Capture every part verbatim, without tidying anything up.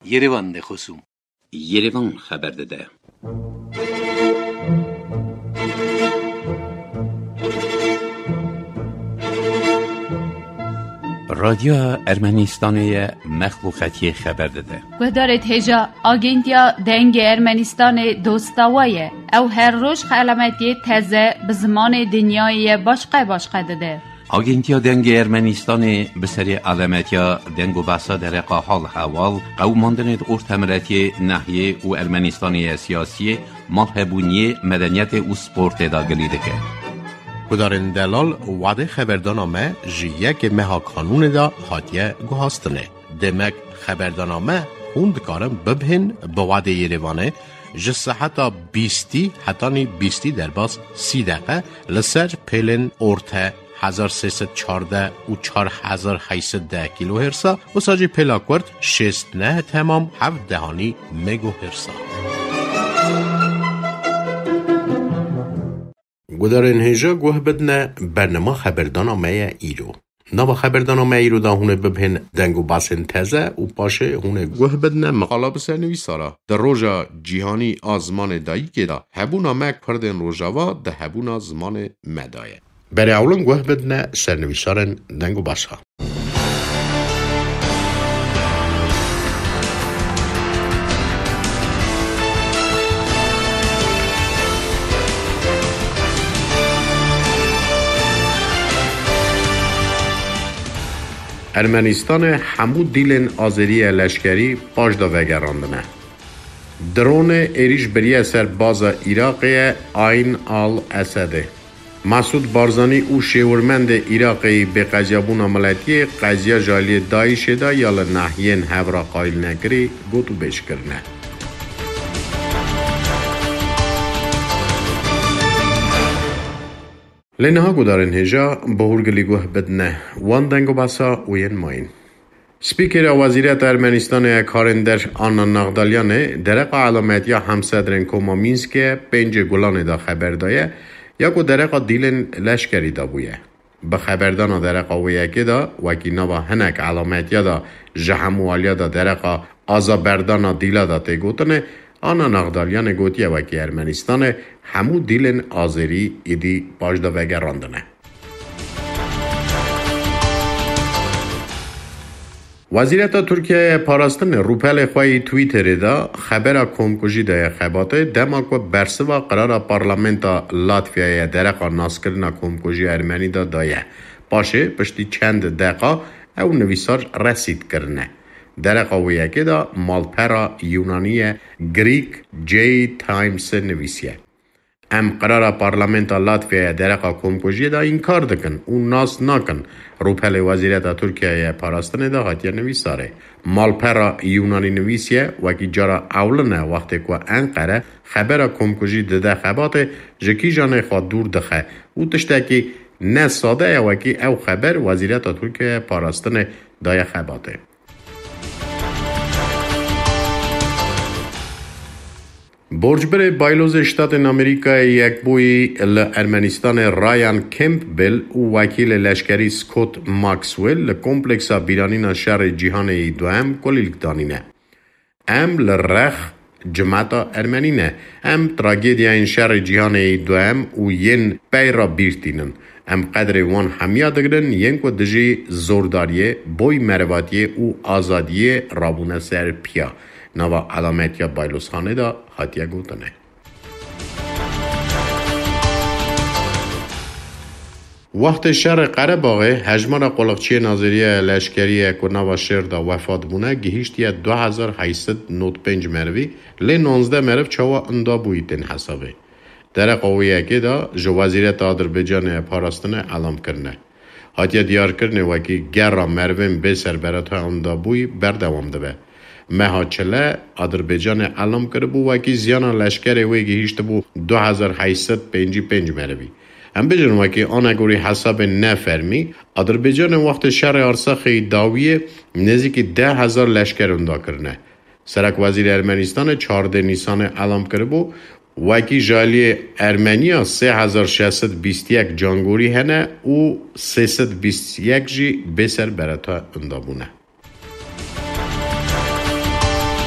Yerevan de خصوم Yerevan خبر داده. رادیو ارمنستان مخلوقاتی خبر داده. گذارت هجا آگنتیا دنگ ارمنستان دوستاویه او هر روز علامتی تازه به زمان دنیای باشقه باشقه داده. آگنتیا دنگ ارمنستان به سری علامتیا دنگ و بحثا در حال حوال قوماندن ارتمرتی نحیه و ارمنستانی سیاسی مالهبونی مدنیت و سپورت داگلی دکه. کدارن دلال وعده خبردانامه جیه که مها قانون دا حاتیه گوهاستنه. دمک خبردانامه خوند کارم ببهن با وعده یریوانه جسه حتی بیستی حتی نی بیستی در باز سی دقیقه لسر پیلن ارته هزار سیصد چارده و چار هزار هیصد ده کیلو هرسا و ساجی پلاکورد شست نه تمام هفت دهانی مگو هرسا. گدارن هجا گوه بدنه برنامه خبردانامه ایرو. نوا خبردانامه ایرو دا هونه ببهن دنگو باسن تزه و پاشه هونه گوه بدنه مقالا بسر نویسارا. در روژا جیهانی آزمان دایی که دا هبونا مک پردن روژاوا دا هبونا زمان مدایه. برای اولن گوه بدنه سرنویسارن دنگو باسا. ارمنستان همو دیلن آذری لشکری پاش دا وگراندنه. درون ایریش بریه سر باز عراقی آین آل اسده. مسعود بارزانی او شیورمند عراقی به قضیابون عملیاتی قضیه جالی دایش دا یال نحیین هورا قایل نگری گوتو بیش کرنه. لنها گدارن هجا بهورگلی گوه بدنه وان دنگو باسا وین ماین. سپیکر وزیرت ارمنستان کارندر آنا نغدالیانه درق علامتیا همصدرن کوما مینسکه پنج گلان دا خبر دایه یا کو درق دیلن لشکری دا بویه. به خبردان درق ویکی دا وکی نوا هنک علامتیا دا جهموالیا دا درق آزابردان دیلا دا تیگوتنه آنا نغدالیان گوتیه وکی ارمنستان همو دیلن آذری ایدی پاش دا وگراندنه. وزیرت ترکیه پاراستن روپل خواهی تویتر دا خبر کمکجی دا خباته دماکو برسوا قرار پارلمنتا لاتویای درقا ناسکرنا کمکجی ارمنی دا دایه. پاشه پشتی چند دقیقه او نویسار رسید کرنه. درقا ویکی دا مالپرا یونانی گریک جی تایمز نویسیه. ام قرار پارلمنتا لاتویا درقا کمکجی دا انکار دکن و ناس نکن روپل وزیرت ترکیه پاراستن دا حتیه نویساره. مالپرا یونانی نویسیه وکی جارا اولنه وقتی که انقره خبر کمکجی دده خباته جکی جانه خواه دور دخه و تشتاکی نه ساده وکی او خبر وزیرت ترکیه پاراستن دای خباته. برجبر بایلوز شتات امریکا یک بوی ارمنستان رایان کمپبل و وکیل لشکری سکوت ماکسویل لکمپلکسا بیرانینا شهر جهان دوام کلیل دانینه. ام لرخ جماعتا ارمنینه. ام تراجدیا این شهر جهان دوام و ین پیرا بیرتینن. ام قدر وان همیا دگرن ین کو دجی زورداریه بوی مرواتیه و آزادیه رابونه سر پیا. نوا علامتیا بایلوس خانه دا حتیه گوتنه. وقت شهر قره‌باغ هجمان قلقچی ناظریه لشکری که نوا شهر دا وفات بونه گهیشتیه دو هزار و هشتصد و نود و پنج مروی لی نوزده مرو چوا اندا بویتن حسابه. در قویه که دا جو وزیرت آذربایجان پاراستنه علام کرنه. حتیه دیار کرنه وکی گر مروین بسر برات اندا بوی بردوام ده. مها چله آذربایجان علم کرده بو وکی زیان لشکر ویگی هیشت بو دو هزار و هشتصد و پنج و پنج مروی. هم بجن وکی آنگوری حساب نفرمی آذربایجان وقت شهر ارساخی داویه نزدیک ده هزار لشکر اندا کرنه. سرک وزیر ارمنستان چهارده نیسان علم کرده بو وکی جالی ارمنیا سه هزار و ششصد و بیست و یک جانگوری هنه و سیصد و بیست و یک جی بسر برتا اندا بونه.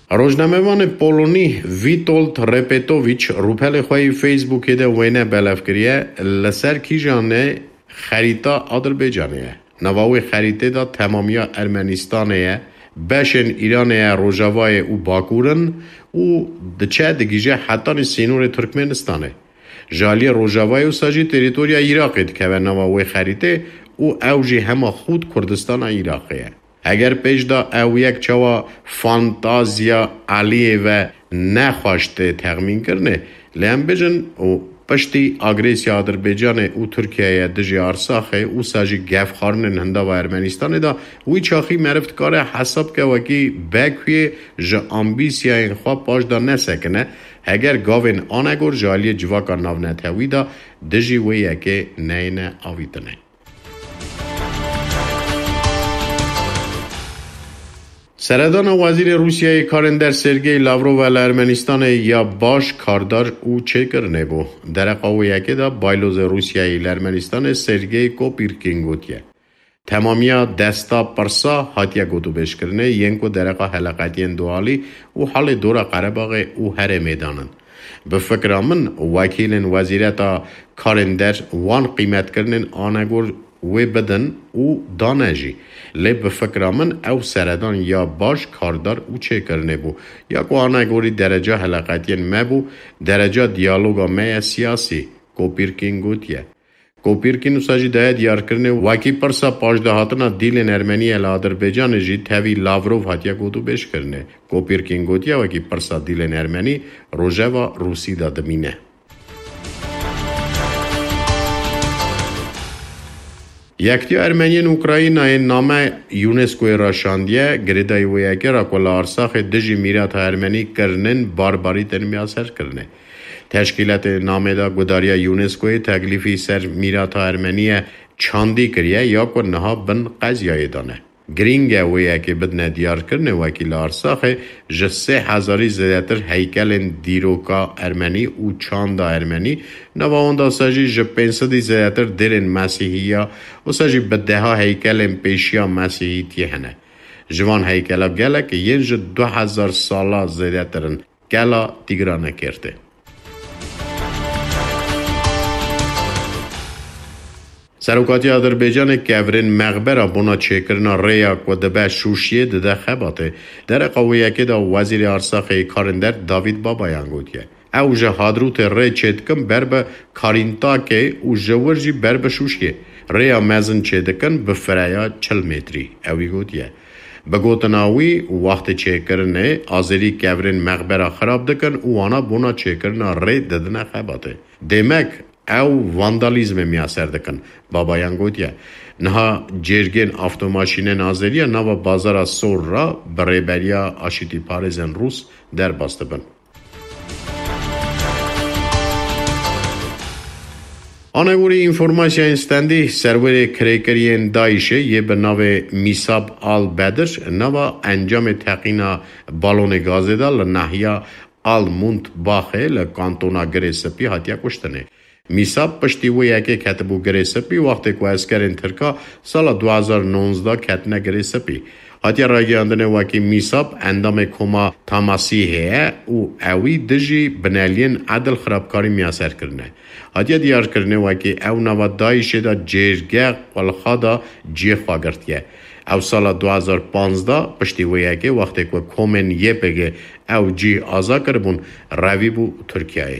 روزنامه‌وان پولونی ویتولت رپتوویچ روپل خوی فیسبوک ده وینه بلاف کریه لسر کیجانه خریطه آذربایجانیه. نواوی خریطه دا تمامیا ارمنستانیه بشن ایرانیه روژاوای او باکورن و دچه دگیجه حتی سینور ترکمنستانه. جالی روژاوای و ساجی تریتوریا عراقید که و نواوی خریطه او اوجی همه خود کردستان عراقیه. اگر پیش دا او یک چوا فانتازیا علیه و نخواشته تخمین کرنه لیم بجن و پشتی آگریسیا آذربایجان او ترکیه دجی آرساخه او ساجی گف خارنن هنده و ارمنستان دا وی چاخی مرفت کاره حساب که وکی بکوی جا امبیسیا این خواه پاش دا نسکنه اگر گاوین آنگور جالی جواکا ناونتوی دا دجی وی یکی نینه آویتنه. سردان وزیر روسیه کارندر سرگئی لاورو و ارمنستان یا باش کاردار او چه کرنه بو در قویه که دا بایلوز روسیه ارمنستان سرگئی کوپیرکین گوتیه تمامیا دستا پرسا هاتیا گوتو بش کرنه ینکو درقا حلقاتین دوالی و حال دورا قرباغ او هر میدانن به فکر من وکیل وزیرتا کارندر وان قیمت کرنن آنگور و بدن او دانجی لی به فکر من او سردان یا باش کاردار او چه کرنه بو یا کو آنگوری درجه حلقاتین مبو درجه دیالوگا می سیاسی کوپیرکین گوتیه کوپیرکین ساجی دای دیار کرنه واکی پرسا پاش دهاتنا دیلن ارمنی ال آذربایجان جی تاوی لاوروف هاتیا گوتو بش کرنه کوپیرکین گوتیه واکی پرسا دیلن ارمنی روژه و روسی دا دمینه. یکتی ارمنیان اوکراینای نامه یونسکوی راشاندیه گریدای ویاکی را کل آرساخ دجی میرات ارمنی کرنن بارباری تنمیا سر کرنه. تشکیلات نامه دا گداریا یونسکوی تکلیفی سر میرات ارمنی چاندی کریه یا که نها بن قضیه دانه. گرینگه ویاکی بدن دیار کرنه وکیل آرساخ جسه هزاری زیادتر هیکل دیروکا ارمنی و چاند ارمنی نواوندا ساجی ج پنسدی زیادتر درن مسیحیا و ساجی بده ها هیکل پیشیا مسیحی تیهنه. جوان هیکل گله که ین ج دو هزار سالا زیادترن گلا تیگرانه کرده. سروکاتی آذربایجان کورین مغبره بنا چکرنا ریا و دبه شوشیه دده خباته در قویه که دا وزیر ارساخ کارندر داوید بابایان گوتیه او جه هادروت ری چیدکم بر به کارینتا که او جورجی بر به شوشیه ریا مزن چیدکن به فرایا چل متری اوی گوتیه بگوتناوی وقت چکرنه آذری کورین مغبره خراب دکن او آنا بنا چکرنا ری ددنه خباته دمک او واندالیزم میاسر دکن بابایان گوتیه نها جرگین افتوماشین نازریه نوا بازار سور را برای بریا آشیتی پارزن روس در باسته بن. آنگوری اینفورماسیا انستندی سرور کریکرین دایشه یه به ناو میساب آل بدر نوا انجام تقینا بالون گازه دا لنحیا آل مونت باخه لکانتونا گریسپی هاتیا کشتنه. میساب پشتی و یکی کتبو گریسپی وقتی که اسکرین ترکا سال دو هزار و نوزده کتنه گریسپی هاتی رای اندنه وکی میساب اندام کما تاماسیه او اوی دجی بنالین عدل خرابکاری میاسر کرنه هاتی دیار کرنه وکی او نوا دایشه دا جرگه قلخا دا جی خواگرتیه او سال دو هزار و پانزده پشتی و یکی وقتی که کومن یه بگه او جی آزا کربون روی بو ترکیه.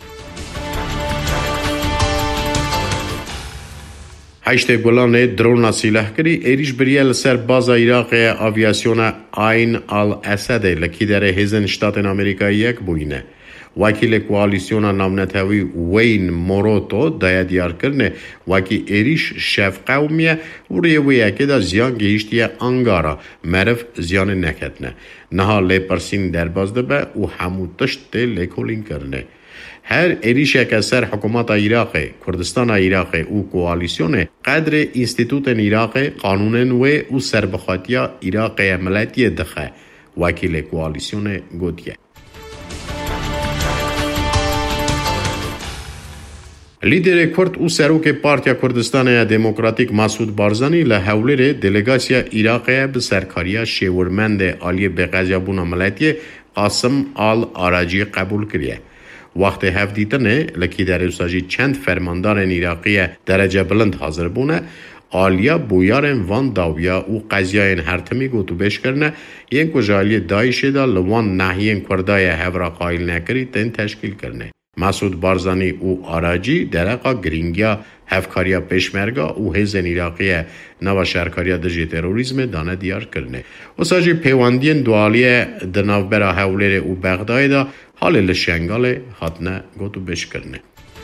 هشت گلانه درون سیلح کری ایریش بریال سر باز عراق آویاسیون آین آل اسد لکی در هزن شتات امریکایی یک بوینه. وکیل کوالیسیون نامنتوی وین موروتو دایا دیار کرنه وکی ایریش شف قومیه و ریویه که دا زیان گیشتیه انگارا مرف زیان نکتنه. نها لی پرسین در بازده به و همو تشت لی کولین کرنه. هر ایریشه که سر حکومت عراق کردستان عراق او کوالیسیون قدر انستیتوت عراق قانون و او سربخاتیا عراق عملیاتی دخه وکیل کوالیسیون گوتیه. لیدر کرد و سروک پارتیا کردستان دموکراتیک مسعود بارزانی لحولر دلگاسیا عراقیه به سرکاریا شیورمند عالی بقضیا بونا ملتی قاسم آل آراجی قبول کریه. وقت هفدیتنه لکی در اوساجی چند فرماندار عراقی درجه بلند حاضر بونه آلیا بویارن وان داویا و قضیاین هرتمی گوتو بش کرنه این کجالی دایشه دا لوان نحیین کردای هفرا قایل نکری تن تشکیل کرنه. مسعود بارزانی و آراجی درقا گرینگیا هفکاریا پیشمرگا و حزن عراقی نوا شهرکاریا دجی تروریزم دانه دیار کرنه. و ساجی پیواندین دوالی دناوبرا حولیر و بغدای دا حال لشنگال حتنه گوتو بش کرنه.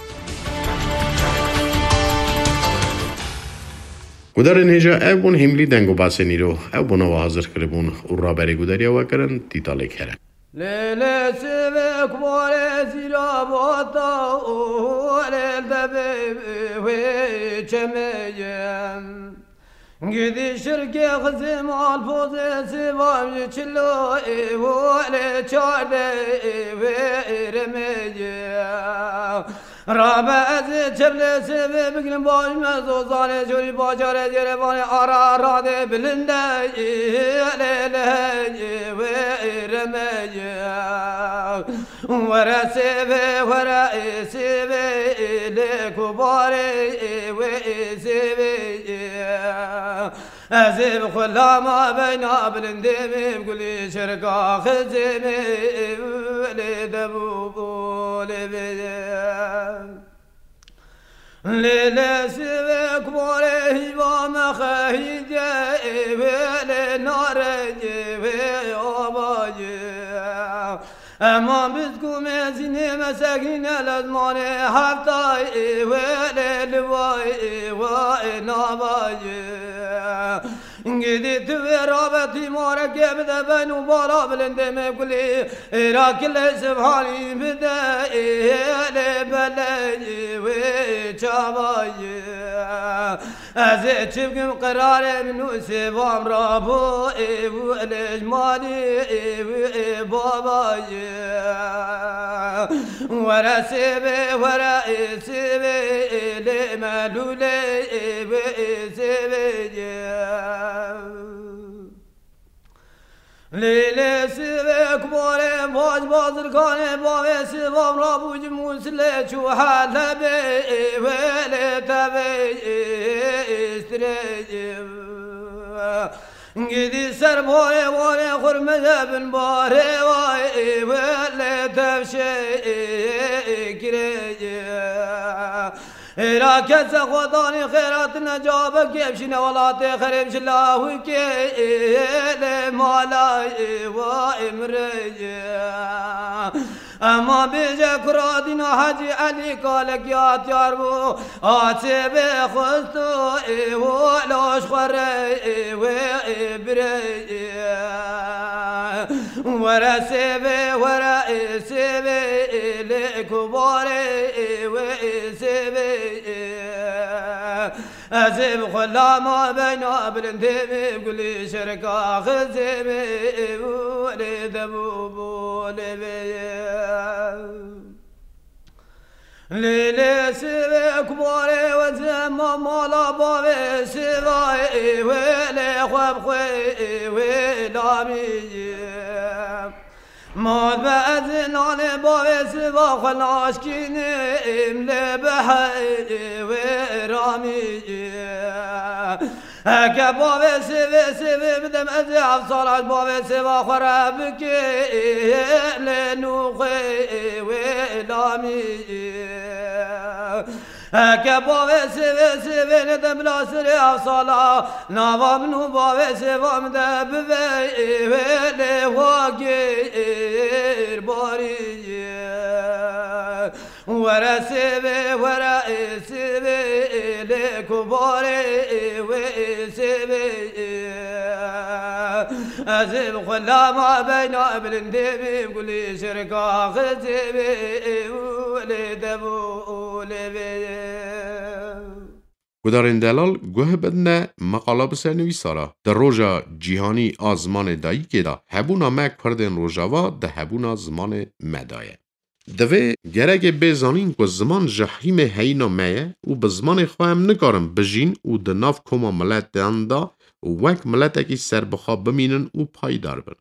گودار نیجا او بون هملی دنگو باسی نیرو او بونا و حاضر کربون و را بری گوداریا و کرن تیتالی کرن. لیلی سیوک باره زیرا باتا و لیل دبی چمیم گیدی شرکی خزیم آلفوزی سیوام چلو و لیل چارده و رمیم رابع از چبل سیوی بگرم باش مزوزانه جوری باجاره جره بانه آرا راده بلنده لیلی و رمیم ورا سیوی ورا سیوی لیکو باره و سیوی ازیب خلاما بینا بلندیم گلی شرکا خزیمی ولی دبو بولی بیدیم لیلی سیوی کباره هیوا مخیجی ولی نارجی وی آباجی اما بزکو مزینی مساکین الازمان هفتای ولی لوای وای ناباجی گیدی توی رابطی مارا که بده بین و بالا بلنده مکلی ایراک لسبحانی بده ایلی بلی وی چابایی از چبکم قرار منو سبام را بو ایو الاجمالی ایو بابایی ورا سیبه ورا سیبه ایلی ملوله ایو سیبه لیلی سیوی کباره باج بازر کانه باوی سیوام را بوج موسله چو حلبه ویلی تبی استریجی گیدی سر باره واره خرمده بن باره وای ویلی تبشه کریجی راكز خداني خيرات نجابك يمشي ولاتي خريب شلاوي كي مالاي وامرجي اما بيجا كرادنا حاجي علي قالك يا تياربو آتبي خستو ولوش خري وابرجي ورا سيبي ورا سيبي لكباري وسيبي أزيب خلاما بينا بلندمي بقولي شركا خزيمي ولي دبوبو لبي ليلي سيبي كباري وزما مالا بابي سيباي ويلي خواب خوي ويلامي ماد بأذن على بابي سبا خلاش كينيم لبحي ورامي هكا بابي سبا سبا بدم أزعف صلاة بابي سبا خرابك لنوخي ولامي هكا بابي سبا سبا ندم لا سريع صلاة نوا منو بابي سبا مدب بي ولي واقير باري ورا سبي ورا سبي لكباري وسبي أزيب خلاما بينا بلندبي بقولي شركا خزبي ولي دبو لبي گودارین دلال گوه بدنه مقاله بسرنوی سارا در روژا جیهانی آزمان دایی که دا هبونا مک پردن روژاوا ده هبونا زمان مدایه. دوی گرگ بزانین که زمان جحیم هینا میه و به زمان خواهم نکارم بجین و دناف کما ملت داندا و وک ملت اکی سر بخوا بمینن و پایدار بن.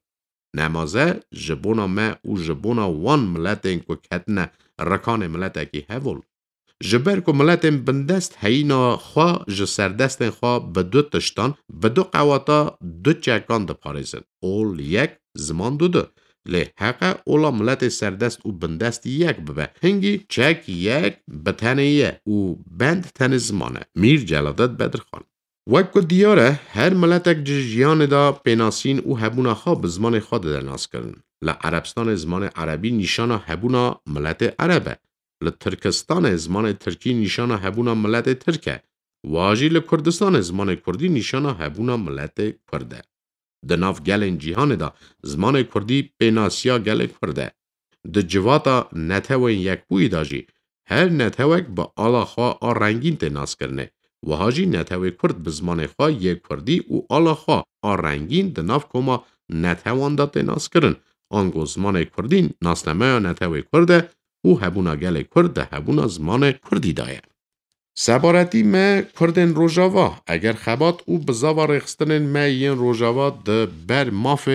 نمازه جبونا ما و جبونا وان ملت این که کتنه رکان ملت اکی هول. جبر که ملت بندست هینا خواه جسردست خواه به دو تشتان به دو قواتا دو چکان ده پارزن. اول یک زمان دو دو. لی حقا اولا ملت سردست و بندست یک ببه. هنگی چک یک بتنه یه و بند تن زمانه. میر جلادت بدرخان. وکو دیاره هر ملت اک جیان دا پیناسین و هبونا خواه به زمان خواه در ناس کرن. لعربستان زمان عربی نشانا هبونا ملت عربه. لترکستان زمان ترکی نشانا هبونا ملت ترکه. واجی لکردستان زمان کردی نشانا هبونا ملت کرده. دناف گلن جیهان دا زمان کردی پیناسیا گل کرده. د جواتا نتوین یک بوی داجی هر نتوک با آلا خواه آ رنگین تناس کرنه. و هاجی نتوی کرد به زمان خواه یک کردی و آلا خواه آ رنگین دناف کما نتوان دا تناس کرن. آنگو زمان کردین ناسنمه نتوی کرده و هبونا گل کرده هبونا زمان کردی دایه. سبارتی ما کردن روژاوا اگر خبات او بزاوا رخستن ما ین روژاوا ده بر ماف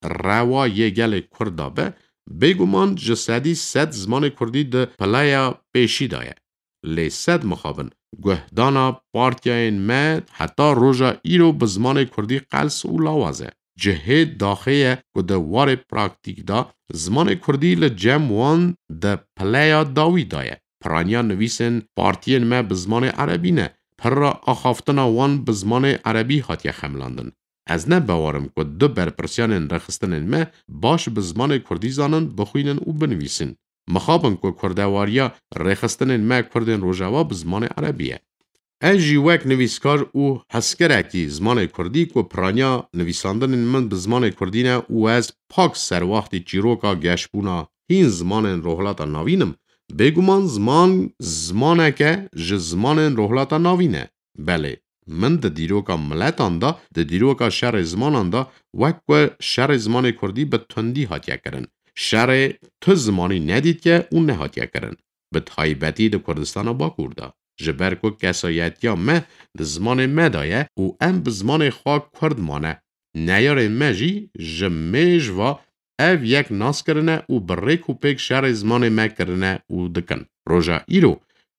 روا یه گل کرده به بگومان جسدی صد زمان کردی ده پلایا پیشی دایه. لی صد مخابن گهدانا پارتیاین ما حتی روژا ایرو بزمان کردی قلس و لاوازه. جهه داخله که ده وار پراکتیک دا زمان کردی لجم وان ده پلایا داوی دایه. پرانیا نویسن پارتین ما بزمان عربی نه پر را آخافتنا وان بزمان عربی هاتیه خملاندن. از نه باورم که دو برپرسیان رخستن ما باش بزمان کردی زانن بخوینن و بنویسن. مخابن که کردواریا رخستن ما کردن روژاوا بزمان عربیه. اجی وک نویسکار او حسکرکی زمان کردی که پرانیا نویساندن من بزمان کردی نه او از پاک سر وقتی چیروکا گشبونا هین زمان روحلاتا نوینم بگومان زمان زمانه که ج زمان روحلاتا ناوینه. بله من ده دیروکا ملتان دا ده دیروکا شهر زمانان دا وکو شهر زمان کردی به تندی هاتیه کرن. شهر تو زمانی ندید که اون نهاتیه کرن. به تایبتی ده کردستان باکور دا. جبر کو کسایتیا مه ده زمان مدایه او ام به زمان خواه کرد مانه. نیار مجی جمیج و او یک ناس کرنه و بره کوپک شهر زمان ما کرنه و دکن. روژا ایرو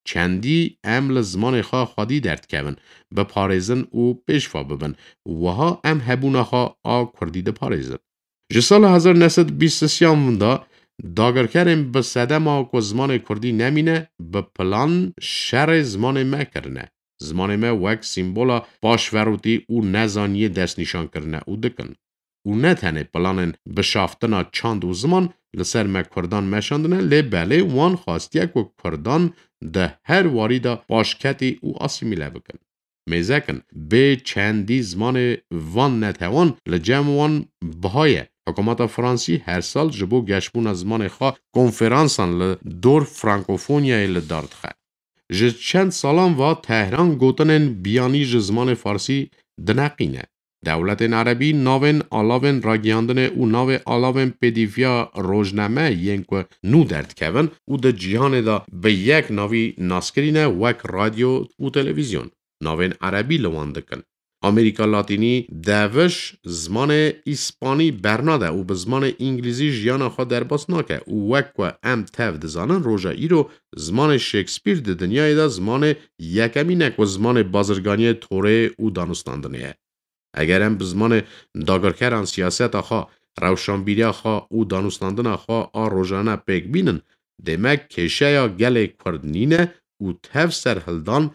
چندی ام لزمان خواه خودی درد کبن به پارزن و پیشفا ببن و ها ام هبونه خواه آ کردی ده پارزن. جسال هزار نسد بیست سیام دا داگر کرم به سدم آ که زمان کردی نمینه به پلان شهر زمان ما کرنه. زمان ما وک سیمبولا پاشوروتی و نزانی دست نشان کرنه و دکن. و نه تنه پلانن بشافتنا چاند و زمان لسر ما کردان مشاندنه لی بله وان خواستیه که کردان ده هر واری دا پاشکتی و آسیمیله بکن. میزکن به چندی زمان وان نتوان لجم وان بهایه. حکومت فرانسی هر سال جبو گشبون از زمان خواه کنفرانسان لدور فرانکوفونیای لدارد خواه. جه چند سالان و تهران گوتنن بیانی جه زمان فارسی دنقینه. دولت عربی ناوین آلاوین راگیاندن و ناو آلاوین پیدیفیا روزنامه ین که نو درد کون و ده جهان دا به یک ناوی ناسکرینه وک رادیو و تلویزیون. ناوین عربی لوان دکن. امریکا لاتینی دوش زمان اسپانی برناده و به زمان انگلیزی جیان خود در باس ناکه و وک که ام تف دزانن روژا ایرو زمان شکسپیر ده دنیای دا زمان یکمی نک و زمان بازرگانی توره و دانستاندنیه. اگر هم به زمان داگرکران سیاست آخوا، روشنبیری آخوا و دانستاندن آخوا آ روژانه پیک بینن، دمک کشه یا گل کردنینه و تف سرهلدان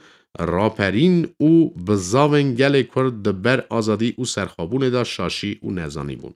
راپرین و بزاون گل کرد بر آزادی و سرخابون دا شاشی و نزانی بون.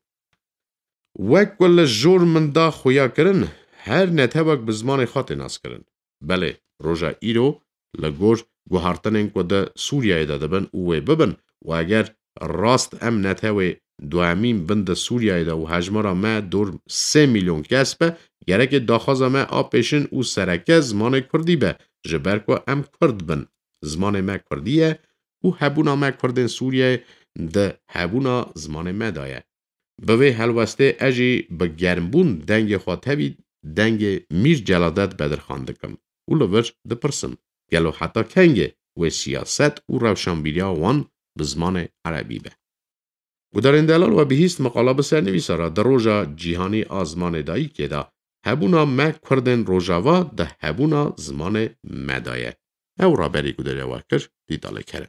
وک کل جور من دا خویا کرن، هر نتوک بزمان خاطر ناس کرن. بله، روژا ایرو لگور گوهارتنین که دا سوریای دا دبن و ببن و اگر راست ام نتوی دوامین بند سوریای دا و هجمارا ما دور سه میلیون کس به گرک داخوازا ما آپیشن و سرکه زمان کردی به جبر که ام کرد بن زمان ما کردیه و هبونا ما کردن سوریه ده هبونا زمان ما دایه. بوی حلوسته اجی به گرمبون دنگ خواهی دنگ میر جلادت بدرخاندکم و لور دپرسم گلو حتی کنگه و سیاست و روشنبیریا وان به زمان عربی به. و در اندلال و بهیست مقاله بسر نویسارا در روژا جیهانی آزمان دایی که دا هبونا مک کردن روژاوا ده هبونا زمان مدایه. او را بری گدره وکر دیداله کرم.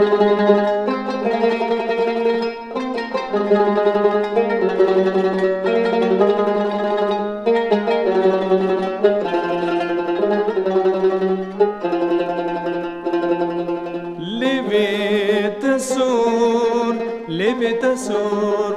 تسور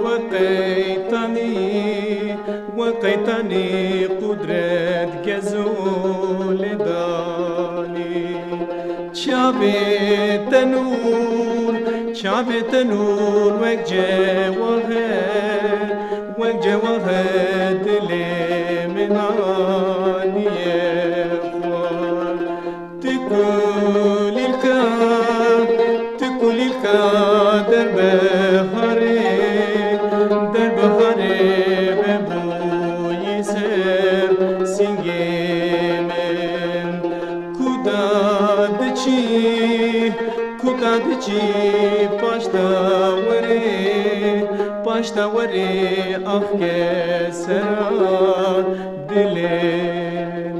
وقيتني وقيتني قدرت جزول داني شابي تنور شابي تنور وجوه وجوه دلي مناني يخوان تقول الكا تقول الكا دربه چی پاشتاوری پاشتاوری آخه سرا دلین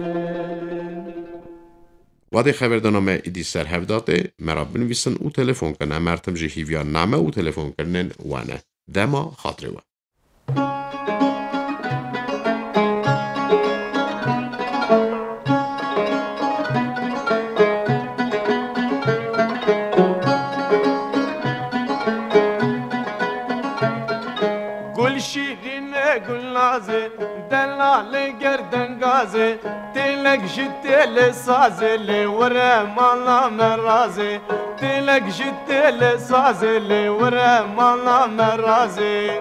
وادی خبردنامه ایدی سر هفداده مرا بنویسن او تلفن کنه مرتم جهیویا نامه او تلفن کنن وانه دما خاطره و دلال گردن گازه تلک جتل سازه لور مالا مرازه تلک جتل سازه لور مالا مرازه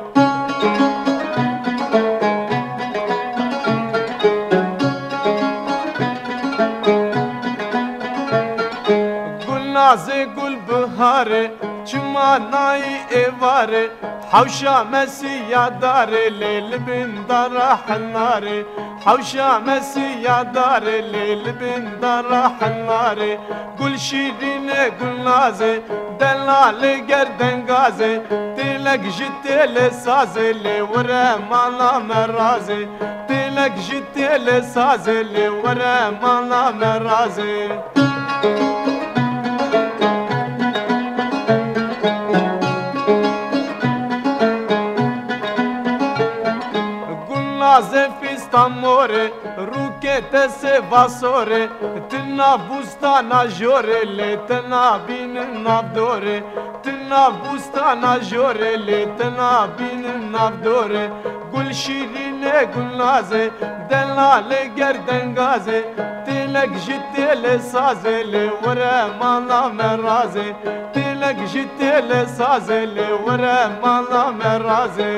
گل نازه گل بهاره چما نای ایواره حوشا مسيا دار الليل بن دار حناري حوشا مسيا دار الليل بن دار حناري قل شيرين قل نازي دلال قردن غازي تلك جتل سازي اللي ورا مالا مرازي تلك جتل سازي اللي ورا مالا مرازي Amore, ruchete se vasore, tâna bustana jorele, tâna bine navdore, tâna bustana jorele, tâna bine navdore, gul şirine gul naze, delale gerden gaze, tilek jitele sazele, vere mala meraze, tilek jitele sazele, vere mala meraze.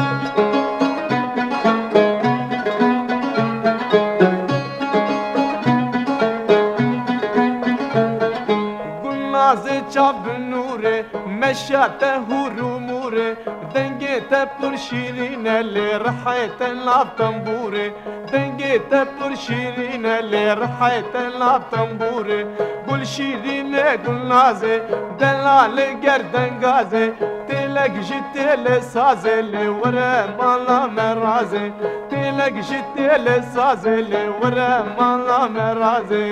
چاب نوره مشاته هروموره دنگیته پر شیرینه لی رحیت لاب تنبوره دنگیته پر شیرینه لی رحیت لاب تنبوره گل شیرینه گل نازه دلال گردن گازه تلک جتل سازه لی وره مالا مرازه تلک جتل سازه لی وره مالا مرازه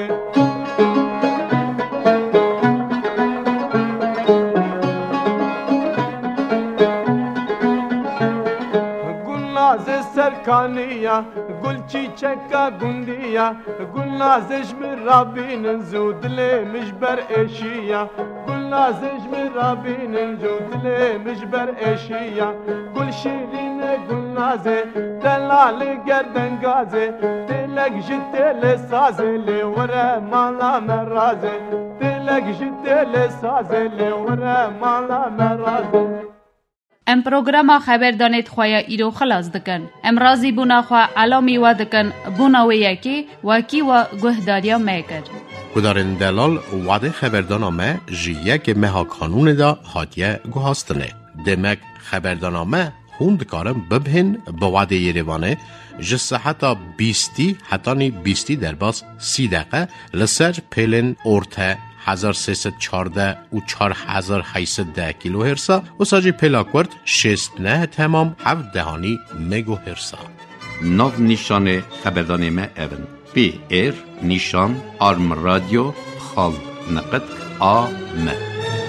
سرکانیا گل چیچکا گندیا گل نازش مرابین زود لی مجبر اشیا گل نازش مرابین زود لی مجبر اشیا گل شیرین گل نازه دلال گردن گازه تلک جتل سازه لی وره مالا مرازه تلک جتل سازه لی وره مالا مرازه ام پروگرام خبر دانید خواه ایرو خلاص دکن. ام رازی بونا خواه علامی و دکن بونا و یکی وکی و گهداریا میکر. کدارن دلال وعده خبردانامه جی یک مها کانون دا هاتیه گوهاستنه. دمک خبردانامه خوند کارم ببهن با وعده یریوانه جسه حتی بیستی حتی نی بیستی در باز سی دقیقه لسر پیلن ارته هزار سیصد چارده و چهار هزار هشتصد ده کیلو هرسا و ساجی پلاکورد شست نه تمام هفت دهانی مگو هرسا. نو نشان خبردانامه اون پی ایر نشان آرم رادیو خال نقد آ م